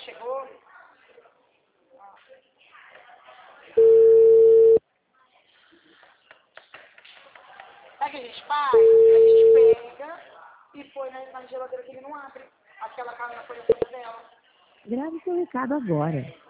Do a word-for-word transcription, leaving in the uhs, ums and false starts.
chegou. Sabe o que a gente faz? A gente pega e põe na, na geladeira que ele não abre. Aquela carne na folha dela. Grave seu recado agora.